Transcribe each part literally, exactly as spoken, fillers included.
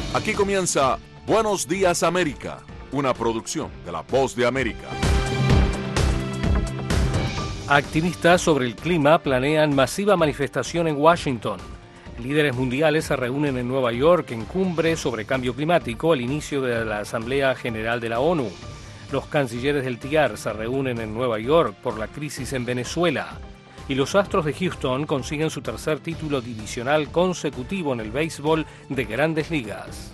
Aquí comienza Buenos Días América, una producción de La Voz de América. Activistas sobre el clima planean masiva manifestación en Washington. Líderes mundiales se reúnen en Nueva York en cumbre sobre cambio climático al inicio de la Asamblea General de la ONU. Los cancilleres del T I A R se reúnen en Nueva York por la crisis en Venezuela. Y los Astros de Houston consiguen su tercer título divisional consecutivo en el béisbol de Grandes Ligas.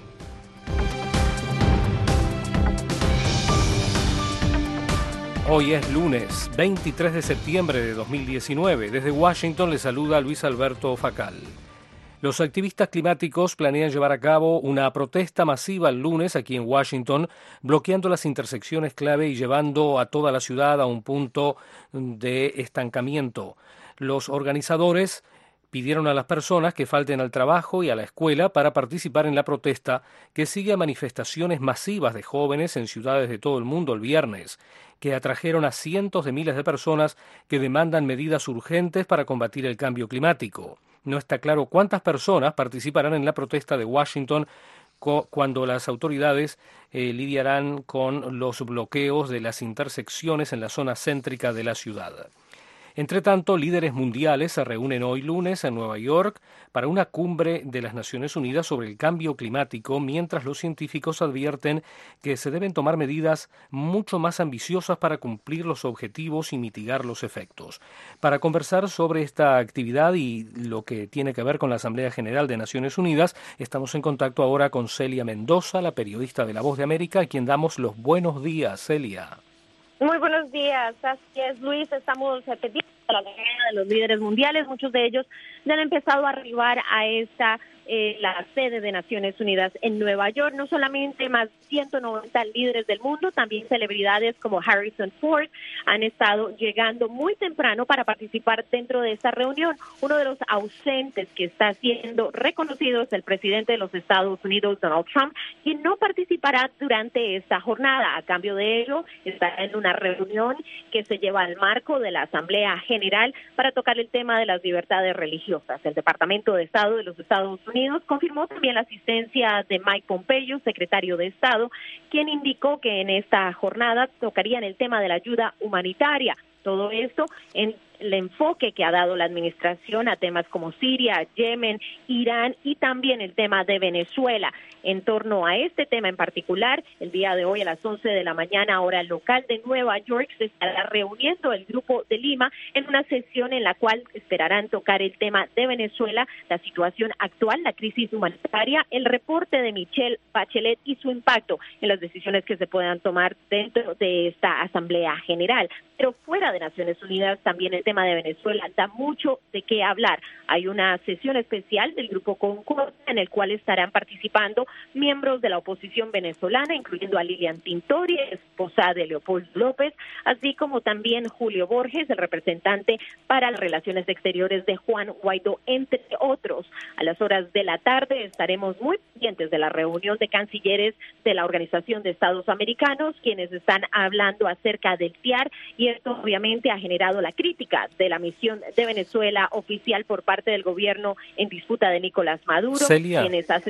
Hoy es lunes, veintitrés de septiembre de dos mil diecinueve. Desde Washington le saluda Luis Alberto Facal. Los activistas climáticos planean llevar a cabo una protesta masiva el lunes aquí en Washington, bloqueando las intersecciones clave y llevando a toda la ciudad a un punto de estancamiento. Los organizadores pidieron a las personas que falten al trabajo y a la escuela para participar en la protesta, que sigue a manifestaciones masivas de jóvenes en ciudades de todo el mundo el viernes, que atrajeron a cientos de miles de personas que demandan medidas urgentes para combatir el cambio climático. No está claro cuántas personas participarán en la protesta de Washington cuando las autoridades eh, lidiarán con los bloqueos de las intersecciones en la zona céntrica de la ciudad. Entre tanto, líderes mundiales se reúnen hoy lunes en Nueva York para una cumbre de las Naciones Unidas sobre el cambio climático, mientras los científicos advierten que se deben tomar medidas mucho más ambiciosas para cumplir los objetivos y mitigar los efectos. Para conversar sobre esta actividad y lo que tiene que ver con la Asamblea General de Naciones Unidas, estamos en contacto ahora con Celia Mendoza, la periodista de La Voz de América, a quien damos los buenos días. Celia. Muy buenos días, así es, Luis. Estamos pendientes de la llegada de los líderes mundiales. Muchos de ellos ya han empezado a arribar a esta eh, la sede de Naciones Unidas en Nueva York. No solamente más de ciento noventa líderes del mundo, también celebridades como Harrison Ford han estado llegando muy temprano para participar dentro de esta reunión. Uno de los ausentes que está siendo reconocido es el presidente de los Estados Unidos, Donald Trump, quien no participará durante esta jornada. A cambio de ello, está en una reunión que se lleva al marco de la Asamblea General para tocar el tema de las libertades religiosas. El Departamento de Estado de los Estados Unidos confirmó también la asistencia de Mike Pompeo, secretario de Estado, quien indicó que en esta jornada tocarían el tema de la ayuda humanitaria. Todo esto en el enfoque que ha dado la administración a temas como Siria, Yemen, Irán y también el tema de Venezuela. En torno a este tema en particular, el día de hoy a las once de la mañana, hora local de Nueva York, se estará reuniendo el Grupo de Lima en una sesión en la cual esperarán tocar el tema de Venezuela, la situación actual, la crisis humanitaria, el reporte de Michelle Bachelet y su impacto en las decisiones que se puedan tomar dentro de esta Asamblea General. Pero fuera de Naciones Unidas, también el tema de Venezuela da mucho de qué hablar. Hay una sesión especial del Grupo Concordia en el cual estarán participando miembros de la oposición venezolana, incluyendo a Lilian Tintori, esposa de Leopoldo López, así como también Julio Borges, el representante para las relaciones exteriores de Juan Guaidó, entre otros. A las horas de la tarde estaremos muy pendientes de la reunión de cancilleres de la Organización de Estados Americanos, quienes están hablando acerca del T I A R, y esto obviamente ha generado la crítica de la misión de Venezuela oficial por parte del gobierno en disputa de Nicolás Maduro, Celia, quienes hace...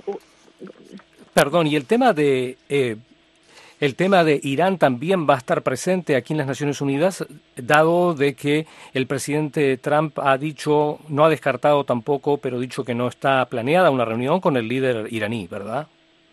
Perdón, y el tema de eh, el tema de Irán también va a estar presente aquí en las Naciones Unidas, dado de que el presidente Trump ha dicho, no ha descartado tampoco, pero ha dicho que no está planeada una reunión con el líder iraní, ¿verdad?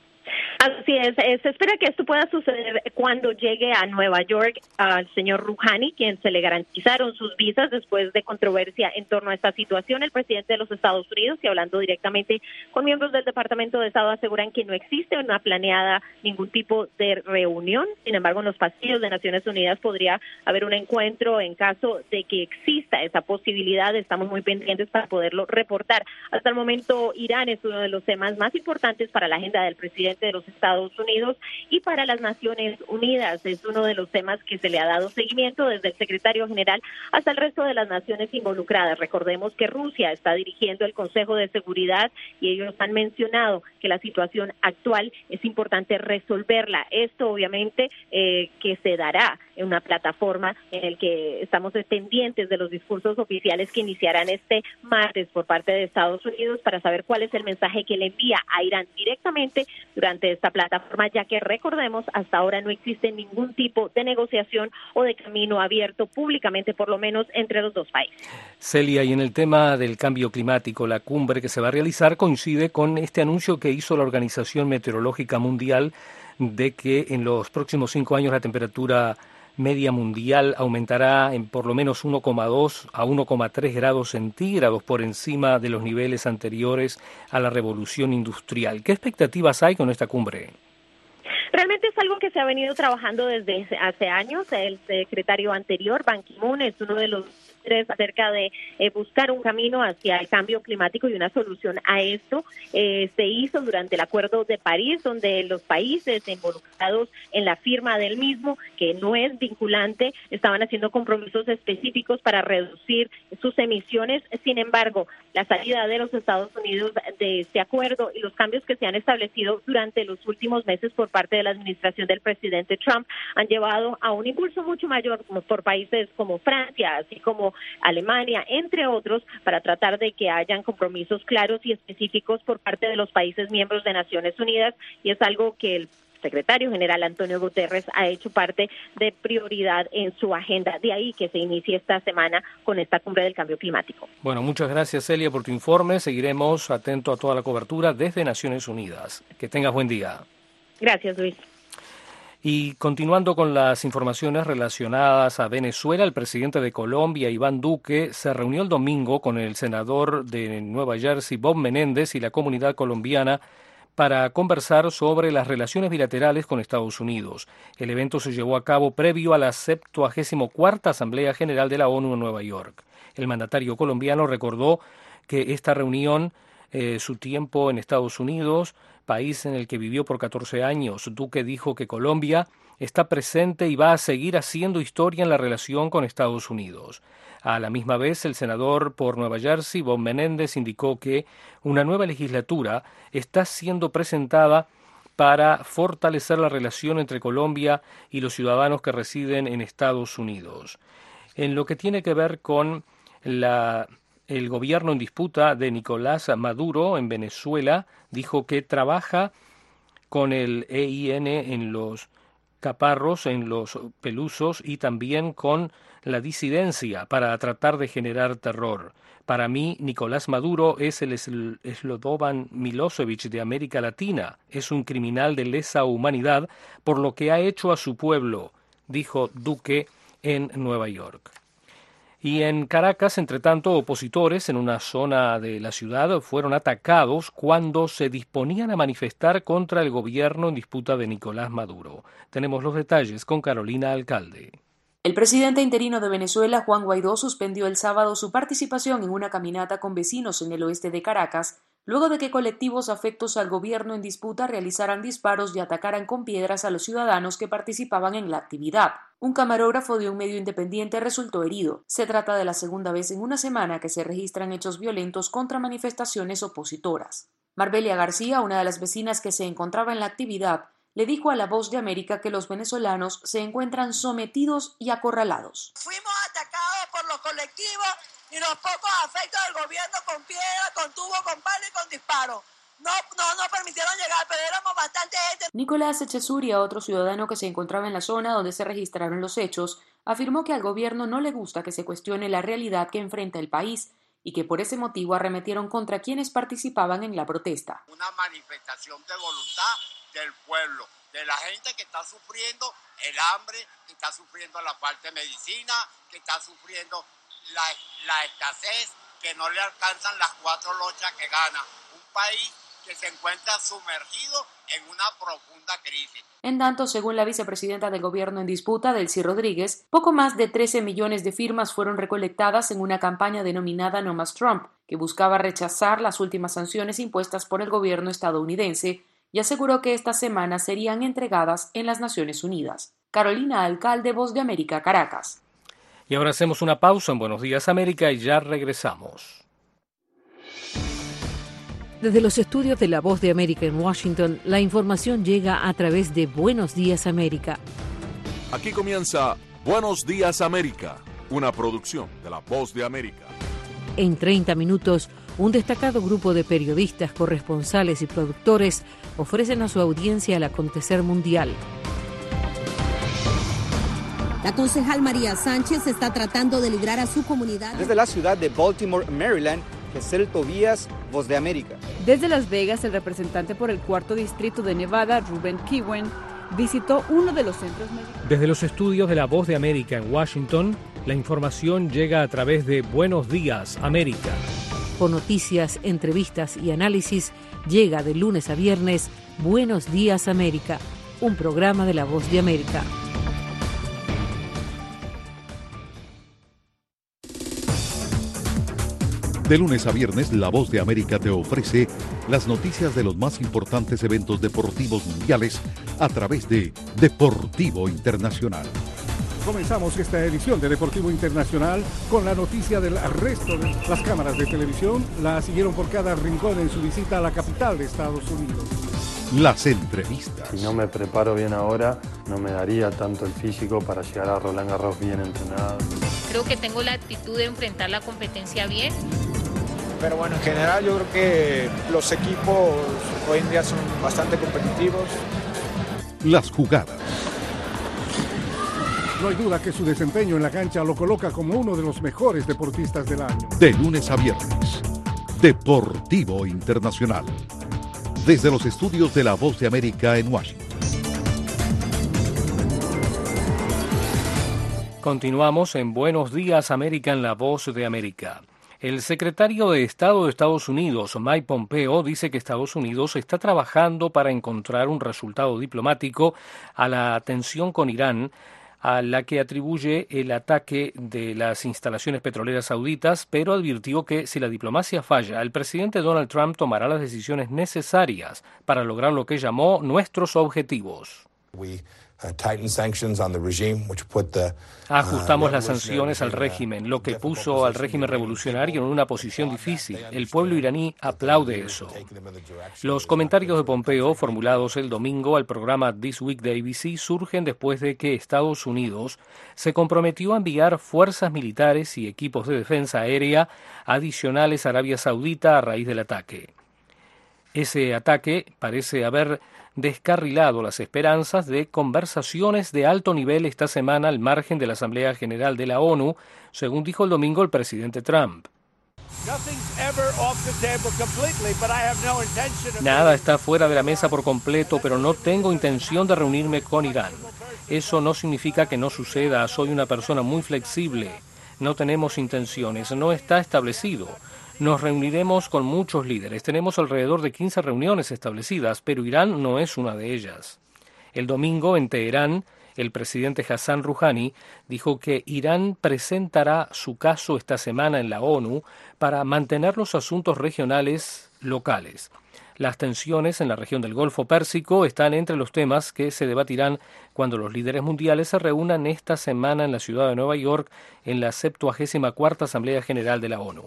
Así es, eh, se espera que esto pueda suceder cuando llegue a Nueva York al señor Rouhani, quien se le garantizaron sus visas después de controversia en torno a esta situación. El presidente de los Estados Unidos, y hablando directamente con miembros del Departamento de Estado, aseguran que no existe una planeada ningún tipo de reunión. Sin embargo, en los pasillos de Naciones Unidas podría haber un encuentro en caso de que exista esa posibilidad. Estamos muy pendientes para poderlo reportar. Hasta el momento, Irán es uno de los temas más importantes para la agenda del presidente de los Estados Unidos y para las Naciones Unidas. Es uno de los temas que se le ha dado seguimiento desde el secretario general hasta el resto de las naciones involucradas. Recordemos que Rusia está dirigiendo el Consejo de Seguridad y ellos han mencionado que la situación actual es importante resolverla. Esto obviamente eh, que se dará una plataforma en el que estamos pendientes de los discursos oficiales que iniciarán este martes por parte de Estados Unidos para saber cuál es el mensaje que le envía a Irán directamente durante esta plataforma, ya que recordemos, hasta ahora no existe ningún tipo de negociación o de camino abierto públicamente, por lo menos entre los dos países. Celia, y en el tema del cambio climático, la cumbre que se va a realizar coincide con este anuncio que hizo la Organización Meteorológica Mundial de que en los próximos cinco años la temperatura media mundial aumentará en por lo menos uno coma dos a uno coma tres grados centígrados por encima de los niveles anteriores a la revolución industrial. ¿Qué expectativas hay con esta cumbre? Realmente es algo que se ha venido trabajando desde hace años. El secretario anterior, Ban Ki-moon, es uno de los tres acerca de eh, buscar un camino hacia el cambio climático y una solución a esto. Eh, se hizo durante el Acuerdo de París, donde los países involucrados en la firma del mismo, que no es vinculante, estaban haciendo compromisos específicos para reducir sus emisiones. Sin embargo, la salida de los Estados Unidos de este acuerdo y los cambios que se han establecido durante los últimos meses por parte de la administración del presidente Trump han llevado a un impulso mucho mayor por países como Francia, así como Alemania, entre otros, para tratar de que hayan compromisos claros y específicos por parte de los países miembros de Naciones Unidas, y es algo que el secretario general Antonio Guterres ha hecho parte de prioridad en su agenda. De ahí que se inicie esta semana con esta cumbre del cambio climático. Bueno, muchas gracias, Celia, por tu informe. Seguiremos atentos a toda la cobertura desde Naciones Unidas. Que tengas buen día. Gracias, Luis. Y continuando con las informaciones relacionadas a Venezuela, el presidente de Colombia, Iván Duque, se reunió el domingo con el senador de Nueva Jersey, Bob Menéndez, y la comunidad colombiana para conversar sobre las relaciones bilaterales con Estados Unidos. El evento se llevó a cabo previo a la septuagésima cuarta Asamblea General de la ONU en Nueva York. El mandatario colombiano recordó que esta reunión, eh, su tiempo en Estados Unidos, país en el que vivió por catorce años. Duque dijo que Colombia está presente y va a seguir haciendo historia en la relación con Estados Unidos. A la misma vez, el senador por Nueva Jersey, Bob Menéndez, indicó que una nueva legislatura está siendo presentada para fortalecer la relación entre Colombia y los ciudadanos que residen en Estados Unidos. En lo que tiene que ver con la El gobierno en disputa de Nicolás Maduro en Venezuela, dijo que trabaja con el E I N en los caparros, en los pelusos, y también con la disidencia para tratar de generar terror. Para mí, Nicolás Maduro es el Slobodan Milosevic de América Latina. Es un criminal de lesa humanidad por lo que ha hecho a su pueblo, dijo Duque en Nueva York. Y en Caracas, entre tanto, opositores en una zona de la ciudad fueron atacados cuando se disponían a manifestar contra el gobierno en disputa de Nicolás Maduro. Tenemos los detalles con Carolina Alcalde. El presidente interino de Venezuela, Juan Guaidó, suspendió el sábado su participación en una caminata con vecinos en el oeste de Caracas, luego de que colectivos afectos al gobierno en disputa realizaran disparos y atacaran con piedras a los ciudadanos que participaban en la actividad. Un camarógrafo de un medio independiente resultó herido. Se trata de la segunda vez en una semana que se registran hechos violentos contra manifestaciones opositoras. Marbelia García, una de las vecinas que se encontraba en la actividad, le dijo a La Voz de América que los venezolanos se encuentran sometidos y acorralados. Fuimos atacados por los colectivos y los pocos afectos del gobierno con piedra, con tubo, con palo y con disparo. No, no, no permitieron llegar, pero éramos bastante gente. Nicolás Echesuria, otro ciudadano que se encontraba en la zona donde se registraron los hechos, afirmó que al gobierno no le gusta que se cuestione la realidad que enfrenta el país y que por ese motivo arremetieron contra quienes participaban en la protesta. Una manifestación de voluntad del pueblo, de la gente que está sufriendo el hambre, que está sufriendo la falta de medicina, que está sufriendo la, la escasez, que no le alcanzan las cuatro lochas que gana. Un país que se encuentra sumergido en una profunda crisis. En tanto, según la vicepresidenta del gobierno en disputa, Delcy Rodríguez, poco más de trece millones de firmas fueron recolectadas en una campaña denominada No Más Trump, que buscaba rechazar las últimas sanciones impuestas por el gobierno estadounidense, y aseguró que esta semana serían entregadas en las Naciones Unidas. Carolina Alcalde, Voz de América, Caracas. Y ahora hacemos una pausa en Buenos Días América y ya regresamos. Desde los estudios de La Voz de América en Washington, la información llega a través de Buenos Días América. Aquí comienza Buenos Días América, una producción de La Voz de América. En treinta minutos, un destacado grupo de periodistas, corresponsales y productores ofrecen a su audiencia el acontecer mundial. La concejal María Sánchez está tratando de librar a su comunidad. Desde la ciudad de Baltimore, Maryland, Gesell Tobías, Voz de América. Desde Las Vegas, el representante por el cuarto distrito de Nevada, Ruben Kiwen, visitó uno de los centros médicos. Desde los estudios de La Voz de América en Washington, la información llega a través de Buenos Días América. Con noticias, entrevistas y análisis, llega de lunes a viernes Buenos Días América, un programa de La Voz de América. De lunes a viernes, La Voz de América te ofrece las noticias de los más importantes eventos deportivos mundiales a través de Deportivo Internacional. Comenzamos esta edición de Deportivo Internacional con la noticia del arresto de las cámaras de televisión. La siguieron por cada rincón en su visita a la capital de Estados Unidos. Las entrevistas. Si no me preparo bien ahora, no me daría tanto el físico para llegar a Roland Garros bien entrenado. Creo que tengo la actitud de enfrentar la competencia bien. Pero bueno, en general yo creo que los equipos hoy en día son bastante competitivos. Las jugadas. No hay duda que su desempeño en la cancha lo coloca como uno de los mejores deportistas del año. De lunes a viernes, Deportivo Internacional. Desde los estudios de La Voz de América en Washington. Continuamos en Buenos Días América en La Voz de América. El secretario de Estado de Estados Unidos, Mike Pompeo, dice que Estados Unidos está trabajando para encontrar un resultado diplomático a la tensión con Irán, a la que atribuye el ataque de las instalaciones petroleras sauditas, pero advirtió que si la diplomacia falla, el presidente Donald Trump tomará las decisiones necesarias para lograr lo que llamó nuestros objetivos. Ajustamos las sanciones al régimen, lo que puso al régimen revolucionario en una posición difícil. El pueblo iraní aplaude eso. Los comentarios de Pompeo, formulados el domingo al programa This Week de A B C, surgen después de que Estados Unidos se comprometió a enviar fuerzas militares y equipos de defensa aérea adicionales a Arabia Saudita a raíz del ataque. Ese ataque parece haber descarrilado las esperanzas de conversaciones de alto nivel esta semana al margen de la Asamblea General de la ONU, según dijo el domingo el presidente Trump. Nada está fuera de la mesa por completo, pero no tengo intención de reunirme con Irán. Eso no significa que no suceda. Soy una persona muy flexible. No tenemos intenciones. No está establecido. Nos reuniremos con muchos líderes. Tenemos alrededor de quince reuniones establecidas, pero Irán no es una de ellas. El domingo, en Teherán, el presidente Hassan Rouhani dijo que Irán presentará su caso esta semana en la ONU para mantener los asuntos regionales locales. Las tensiones en la región del Golfo Pérsico están entre los temas que se debatirán cuando los líderes mundiales se reúnan esta semana en la ciudad de Nueva York en la septuagésima cuarta Asamblea General de la ONU.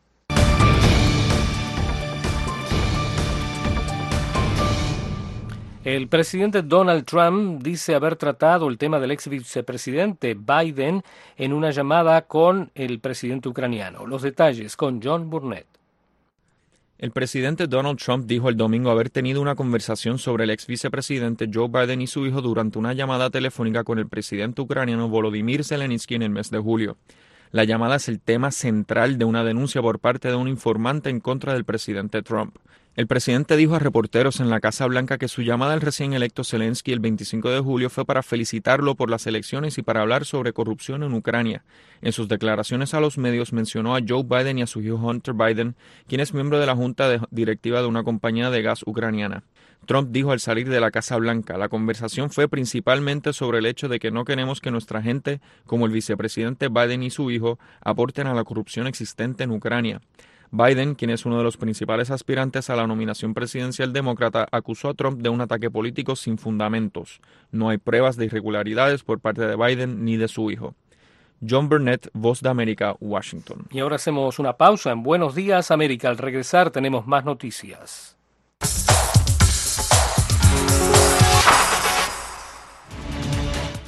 El presidente Donald Trump dice haber tratado el tema del ex vicepresidente Biden en una llamada con el presidente ucraniano. Los detalles con John Burnett. El presidente Donald Trump dijo el domingo haber tenido una conversación sobre el ex vicepresidente Joe Biden y su hijo durante una llamada telefónica con el presidente ucraniano Volodymyr Zelensky en el mes de julio. La llamada es el tema central de una denuncia por parte de un informante en contra del presidente Trump. El presidente dijo a reporteros en la Casa Blanca que su llamada al recién electo Zelensky el veinticinco de julio fue para felicitarlo por las elecciones y para hablar sobre corrupción en Ucrania. En sus declaraciones a los medios mencionó a Joe Biden y a su hijo Hunter Biden, quien es miembro de la junta de directiva de una compañía de gas ucraniana. Trump dijo al salir de la Casa Blanca, la conversación fue principalmente sobre el hecho de que no queremos que nuestra gente, como el vicepresidente Biden y su hijo, aporten a la corrupción existente en Ucrania. Biden, quien es uno de los principales aspirantes a la nominación presidencial demócrata, acusó a Trump de un ataque político sin fundamentos. No hay pruebas de irregularidades por parte de Biden ni de su hijo. John Burnett, Voz de América, Washington. Y ahora hacemos una pausa en Buenos Días América. Al regresar tenemos más noticias.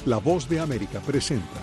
La Voz de América presenta.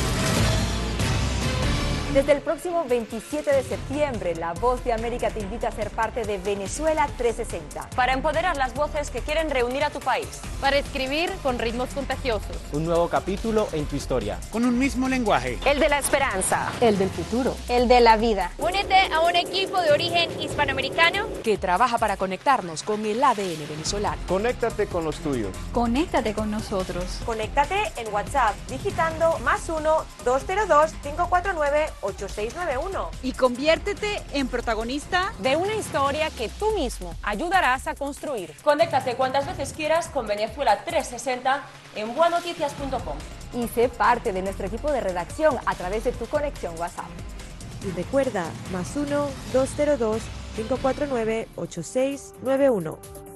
Desde el próximo veintisiete de septiembre, La Voz de América te invita a ser parte de Venezuela trescientos sesenta. Para empoderar las voces que quieren reunir a tu país. Para escribir con ritmos contagiosos. Un nuevo capítulo en tu historia. Con un mismo lenguaje. El de la esperanza. El del futuro. El de la vida. Únete a un equipo de origen hispanoamericano que trabaja para conectarnos con el A D N venezolano. Conéctate con los tuyos. Conéctate con nosotros. Conéctate en WhatsApp digitando más uno dos cero dos cinco cuatro nueve ocho seis nueve uno. Y conviértete en protagonista de una historia que tú mismo ayudarás a construir. Conéctate cuantas veces quieras con Venezuela trescientos sesenta en buenoticias punto com. Y sé parte de nuestro equipo de redacción a través de tu conexión WhatsApp. Y recuerda, más uno dos cero dos cinco cuatro nueve ocho seis nueve uno.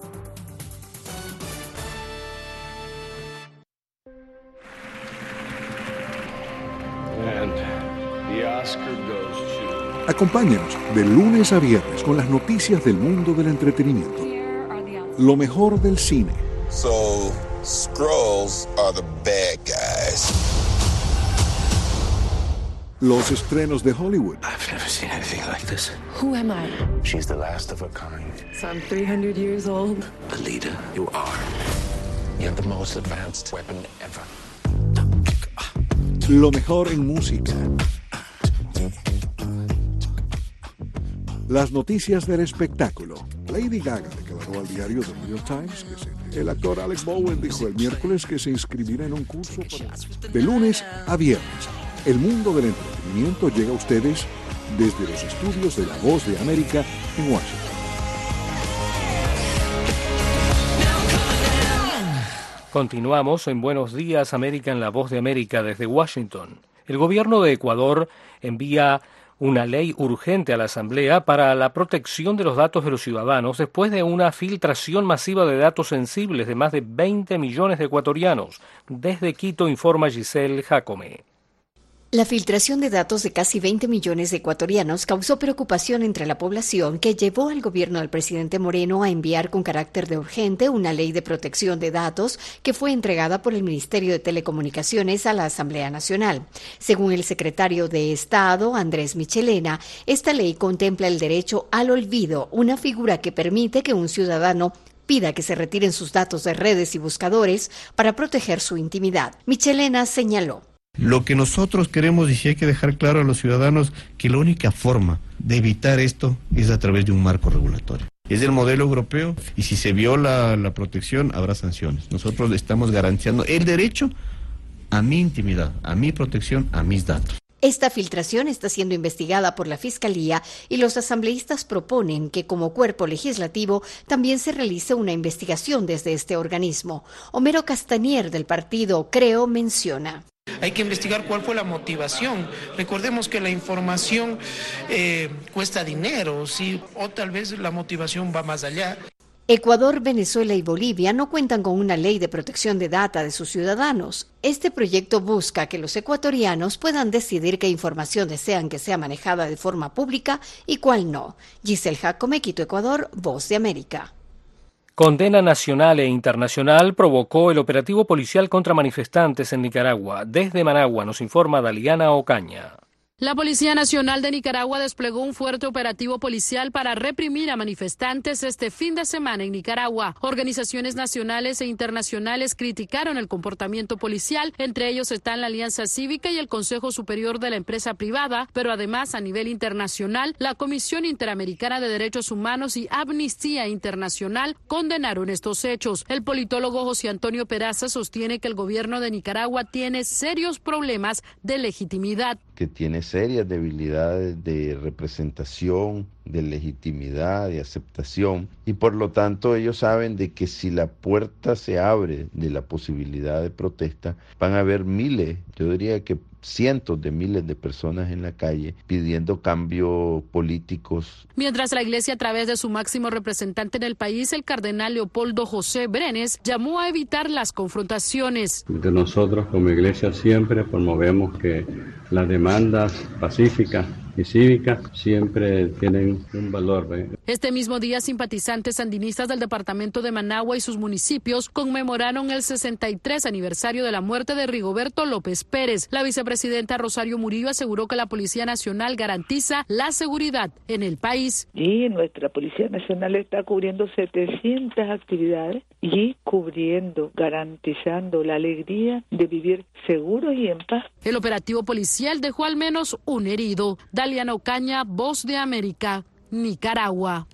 Acompáñanos de lunes a viernes con las noticias del mundo del entretenimiento. Lo mejor del cine. So, Skrulls are the bad guys. Los estrenos de Hollywood. I've never seen anything like this. Who am I? She's the last of her kind. So I'm three hundred years old. A leader, you are. You have the most advanced weapon ever. Lo mejor en música. Las noticias del espectáculo. Lady Gaga declaró al diario The New York Times que se... el actor Alex Bowen dijo el miércoles que se inscribirá en un curso para... de lunes a viernes. El mundo del entretenimiento llega a ustedes desde los estudios de La Voz de América en Washington. Continuamos en Buenos Días América en La Voz de América desde Washington. El gobierno de Ecuador envía una ley urgente a la Asamblea para la protección de los datos de los ciudadanos después de una filtración masiva de datos sensibles de más de veinte millones de ecuatorianos. Desde Quito informa Giselle Jacome. La filtración de datos de casi veinte millones de ecuatorianos causó preocupación entre la población, que llevó al gobierno del presidente Moreno a enviar con carácter de urgente una ley de protección de datos que fue entregada por el Ministerio de Telecomunicaciones a la Asamblea Nacional. Según el secretario de Estado, Andrés Michelena, esta ley contempla el derecho al olvido, una figura que permite que un ciudadano pida que se retiren sus datos de redes y buscadores para proteger su intimidad. Michelena señaló: lo que nosotros queremos, y hay que dejar claro a los ciudadanos, que la única forma de evitar esto es a través de un marco regulatorio. Es el modelo europeo, y si se viola la protección habrá sanciones. Nosotros estamos garantizando el derecho a mi intimidad, a mi protección, a mis datos. Esta filtración está siendo investigada por la Fiscalía y los asambleístas proponen que como cuerpo legislativo también se realice una investigación desde este organismo. Homero Castañer del partido Creo menciona: hay que investigar cuál fue la motivación. Recordemos que la información eh, cuesta dinero, ¿sí? O tal vez la motivación va más allá. Ecuador, Venezuela y Bolivia no cuentan con una ley de protección de data de sus ciudadanos. Este proyecto busca que los ecuatorianos puedan decidir qué información desean que sea manejada de forma pública y cuál no. Giselle Jacome, Quito, Ecuador, Voz de América. Condena nacional e internacional provocó el operativo policial contra manifestantes en Nicaragua. Desde Managua nos informa Daliana Ocaña. La Policía Nacional de Nicaragua desplegó un fuerte operativo policial para reprimir a manifestantes este fin de semana en Nicaragua. Organizaciones nacionales e internacionales criticaron el comportamiento policial, entre ellos están la Alianza Cívica y el Consejo Superior de la Empresa Privada, pero además a nivel internacional, la Comisión Interamericana de Derechos Humanos y Amnistía Internacional condenaron estos hechos. El politólogo José Antonio Peraza sostiene que el gobierno de Nicaragua tiene serios problemas de legitimidad. Que tiene serias debilidades de representación, de legitimidad, de aceptación, y por lo tanto ellos saben de que si la puerta se abre de la posibilidad de protesta, van a haber miles, yo diría que cientos de miles de personas en la calle pidiendo cambios políticos. Mientras la Iglesia, a través de su máximo representante en el país, el cardenal Leopoldo José Brenes, llamó a evitar las confrontaciones. De nosotros como Iglesia siempre promovemos que las demandas pacíficas y cívica siempre tienen un valor. ¿eh? Este mismo día, simpatizantes sandinistas del departamento de Managua y sus municipios conmemoraron el sesenta y tres aniversario de la muerte de Rigoberto López Pérez. La vicepresidenta Rosario Murillo aseguró que la Policía Nacional garantiza la seguridad en el país. Y nuestra Policía Nacional está cubriendo setecientas actividades y cubriendo, garantizando la alegría de vivir seguros y en paz. El operativo policial dejó al menos un herido. Daliana Ocaña, Voz de América, Nicaragua.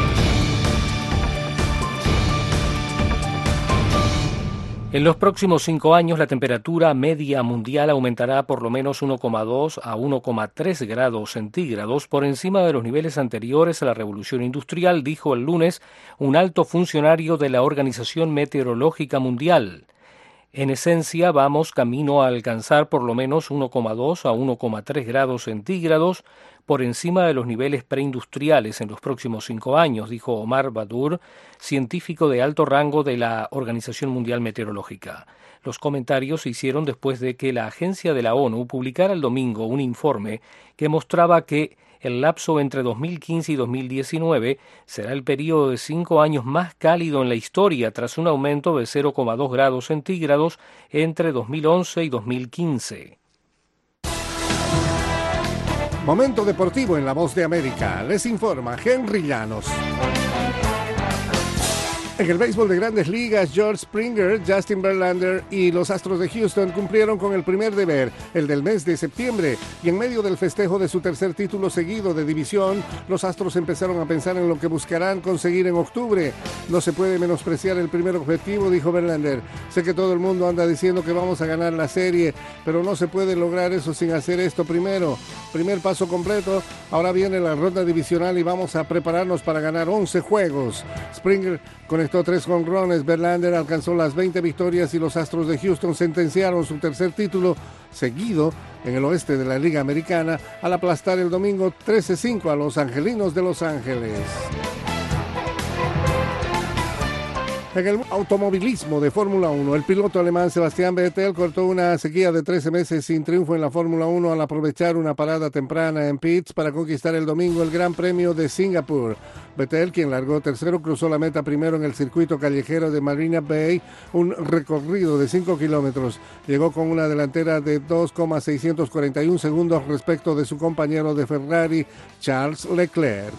En los próximos cinco años, la temperatura media mundial aumentará por lo menos uno coma dos a uno coma tres grados centígrados por encima de los niveles anteriores a la Revolución Industrial, dijo el lunes un alto funcionario de la Organización Meteorológica Mundial. En esencia, vamos camino a alcanzar por lo menos uno coma dos a uno coma tres grados centígrados por encima de los niveles preindustriales en los próximos cinco años, dijo Omar Badur, científico de alto rango de la Organización Mundial Meteorológica. Los comentarios se hicieron después de que la agencia de la ONU publicara el domingo un informe que mostraba que el lapso entre dos mil quince y dos mil diecinueve será el periodo de cinco años más cálido en la historia, tras un aumento de cero coma dos grados centígrados entre dos mil once y dos mil quince. Momento deportivo en La Voz de América. Les informa Henry Llanos. En el béisbol de Grandes Ligas, George Springer, Justin Verlander y los Astros de Houston cumplieron con el primer deber, el del mes de septiembre, y en medio del festejo de su tercer título seguido de división, los Astros empezaron a pensar en lo que buscarán conseguir en octubre. No se puede menospreciar el primer objetivo, dijo Verlander. Sé que todo el mundo anda diciendo que vamos a ganar la serie, pero no se puede lograr eso sin hacer esto primero. Primer paso completo, ahora viene la ronda divisional y vamos a prepararnos para ganar once juegos. Springer conectó tres jonrones, Verlander alcanzó las veinte victorias y los Astros de Houston sentenciaron su tercer título seguido en el oeste de la Liga Americana al aplastar el domingo trece cinco a los Angelinos de Los Ángeles. En el automovilismo de Fórmula uno, el piloto alemán Sebastian Vettel cortó una sequía de trece meses sin triunfo en la Fórmula uno al aprovechar una parada temprana en pits para conquistar el domingo el Gran Premio de Singapur. Vettel, quien largó tercero, cruzó la meta primero en el circuito callejero de Marina Bay, un recorrido de cinco kilómetros. Llegó con una delantera de dos coma seiscientos cuarenta y uno segundos respecto de su compañero de Ferrari, Charles Leclerc.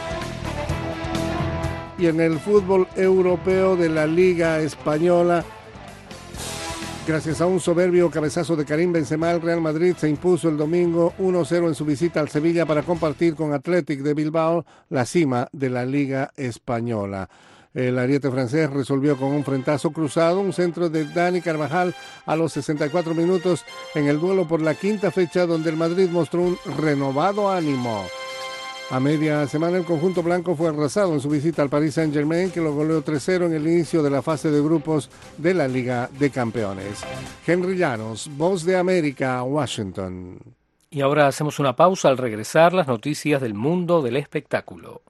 Y en el fútbol europeo de la Liga Española, gracias a un soberbio cabezazo de Karim Benzema, el Real Madrid se impuso el domingo uno cero en su visita al Sevilla para compartir con Athletic de Bilbao la cima de la Liga Española. El ariete francés resolvió con un frentazo cruzado, un centro de Dani Carvajal a los sesenta y cuatro minutos en el duelo por la quinta fecha, donde el Madrid mostró un renovado ánimo. A media semana el conjunto blanco fue arrasado en su visita al Paris Saint-Germain, que lo goleó tres cero en el inicio de la fase de grupos de la Liga de Campeones. Henry Llanos, Voz de América, Washington. Y ahora hacemos una pausa. Al regresar, las noticias del mundo del espectáculo.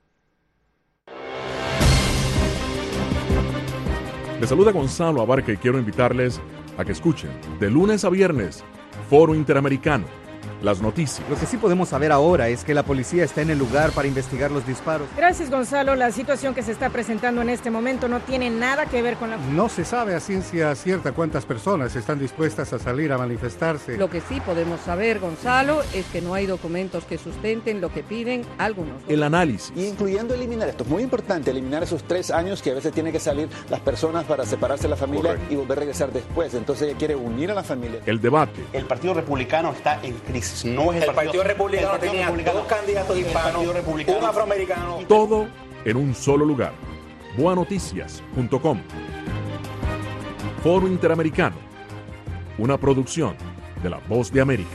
Les saluda Gonzalo Abarca y quiero invitarles a que escuchen de lunes a viernes Foro Interamericano. Las noticias. Lo que sí podemos saber ahora es que la policía está en el lugar para investigar los disparos. Gracias, Gonzalo. La situación que se está presentando en este momento no tiene nada que ver con la... No se sabe a ciencia cierta cuántas personas están dispuestas a salir a manifestarse. Lo que sí podemos saber, Gonzalo, es que no hay documentos que sustenten lo que piden algunos. El análisis. Incluyendo eliminar esto. Es muy importante eliminar esos tres años que a veces tienen que salir las personas para separarse de la familia. Correcto. Y volver a regresar después. Entonces ella quiere unir a la familia. El debate. El Partido Republicano está en crisis. No es el, el Partido, partido Republicano el partido tenía republicano, dos candidatos hispanos, un afroamericano. Todo en un solo lugar. boa noticias punto com. Foro Interamericano. Una producción de La Voz de América.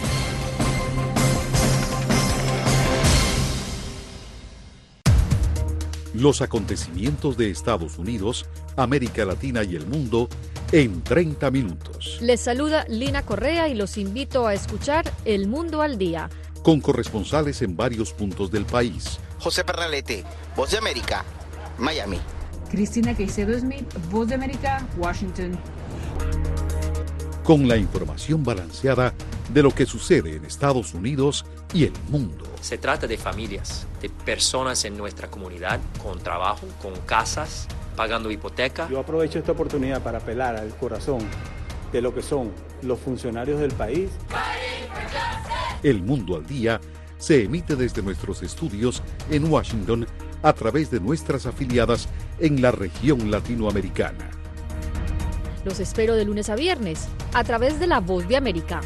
Los acontecimientos de Estados Unidos, América Latina y el mundo en treinta minutos. Les saluda Lina Correa y los invito a escuchar El Mundo al Día. Con corresponsales en varios puntos del país. José Pernalete, Voz de América, Miami. Cristina Caicedo Smith, Voz de América, Washington. con la información balanceada de lo que sucede en Estados Unidos y el mundo. Se trata de familias, de personas en nuestra comunidad, con trabajo, con casas, pagando hipoteca. Yo aprovecho esta oportunidad para apelar al corazón de lo que son los funcionarios del país. El Mundo al Día se emite desde nuestros estudios en Washington a través de nuestras afiliadas en la región latinoamericana. Los espero de lunes a viernes a través de La Voz de América.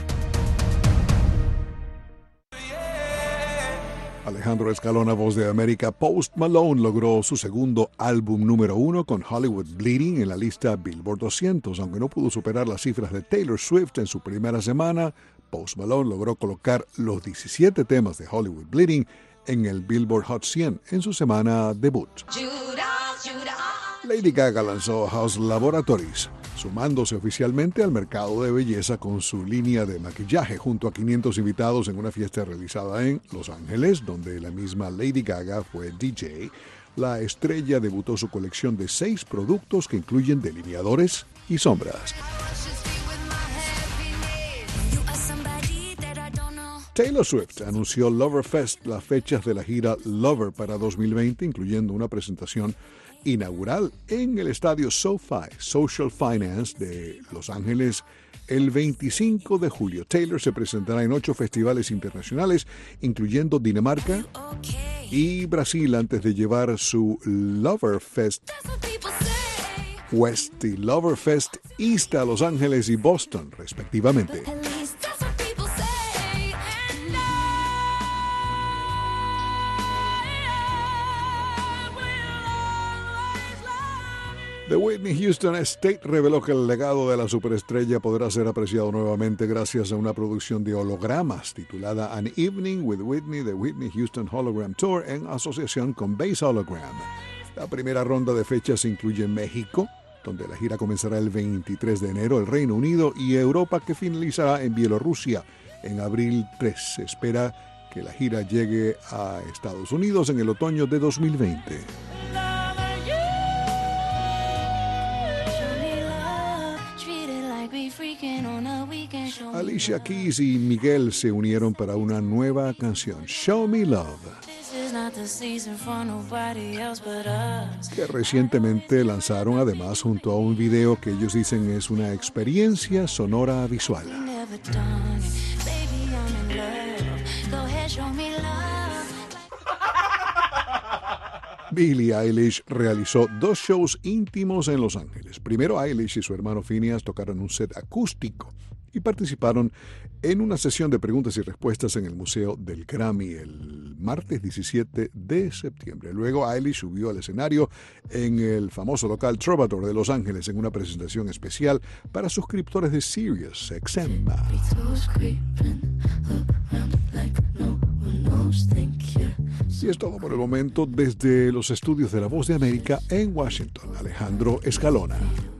Alejandro Escalona, Voz de América. Post Malone logró su segundo álbum número uno con Hollywood Bleeding en la lista Billboard doscientos. Aunque no pudo superar las cifras de Taylor Swift en su primera semana, Post Malone logró colocar los diecisiete temas de Hollywood Bleeding en el Billboard Hot cien en su semana debut. Lady Gaga lanzó House Laboratories, sumándose oficialmente al mercado de belleza con su línea de maquillaje junto a quinientos invitados en una fiesta realizada en Los Ángeles, donde la misma Lady Gaga fue D J. La estrella debutó su colección de seis productos que incluyen delineadores y sombras. Taylor Swift anunció Loverfest, las fechas de la gira Lover para dos mil veinte, incluyendo una presentación inaugural en el estadio SoFi Social Finance de Los Ángeles el veinticinco de julio. Taylor se presentará en ocho festivales internacionales, incluyendo Dinamarca y Brasil, antes de llevar su Loverfest West y Loverfest East a Los Ángeles y Boston, respectivamente. The Whitney Houston Estate reveló que el legado de la superestrella podrá ser apreciado nuevamente gracias a una producción de hologramas titulada An Evening with Whitney, The Whitney Houston Hologram Tour, en asociación con Base Hologram. La primera ronda de fechas incluye México, donde la gira comenzará el veintitrés de enero, el Reino Unido y Europa, que finalizará en Bielorrusia en abril tres. Se espera que la gira llegue a Estados Unidos en el otoño de dos mil veinte. Alicia Keys y Miguel se unieron para una nueva canción, Show Me Love, que recientemente lanzaron además junto a un video que ellos dicen es una experiencia sonora visual. Billie Eilish realizó dos shows íntimos en Los Ángeles. Primero, Eilish y su hermano Phineas tocaron un set acústico y participaron en una sesión de preguntas y respuestas en el Museo del Grammy el martes diecisiete de septiembre. Luego, Eilish subió al escenario en el famoso local Trovador de Los Ángeles en una presentación especial para suscriptores de Sirius X M. Y es todo por el momento desde los estudios de La Voz de América en Washington. Alejandro Escalona.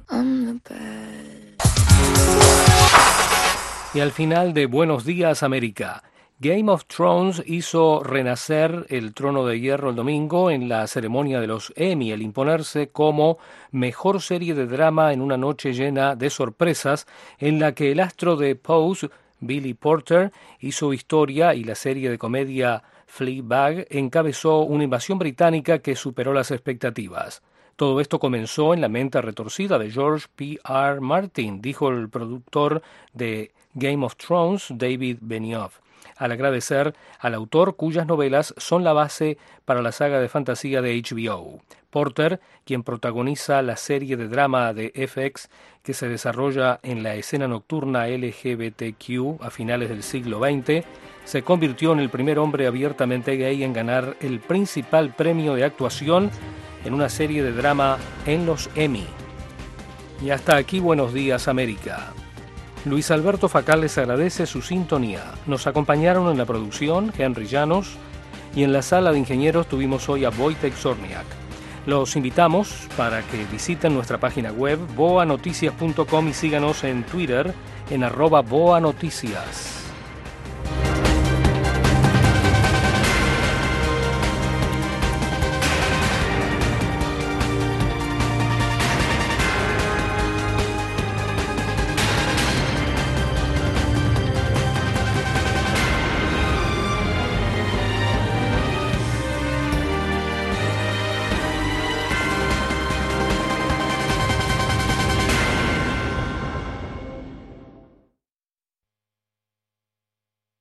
Y al final de Buenos Días América, Game of Thrones hizo renacer el Trono de Hierro el domingo en la ceremonia de los Emmy, al imponerse como mejor serie de drama en una noche llena de sorpresas en la que el astro de Pose, Billy Porter, hizo historia y la serie de comedia Fleabag encabezó una invasión británica que superó las expectativas. Todo esto comenzó en la mente retorcida de George P R Martin, dijo el productor de Game of Thrones, David Benioff, al agradecer al autor cuyas novelas son la base para la saga de fantasía de H B O. Porter, quien protagoniza la serie de drama de F X que se desarrolla en la escena nocturna L G B T Q a finales del siglo veinte, se convirtió en el primer hombre abiertamente gay en ganar el principal premio de actuación en una serie de drama en los Emmy. Y hasta aquí Buenos Días América. Luis Alberto Facal les agradece su sintonía. Nos acompañaron en la producción Henry Llanos y en la sala de ingenieros tuvimos hoy a Wojtek Zorniak. Los invitamos para que visiten nuestra página web boa noticias punto com y síganos en Twitter en arroba boanoticias.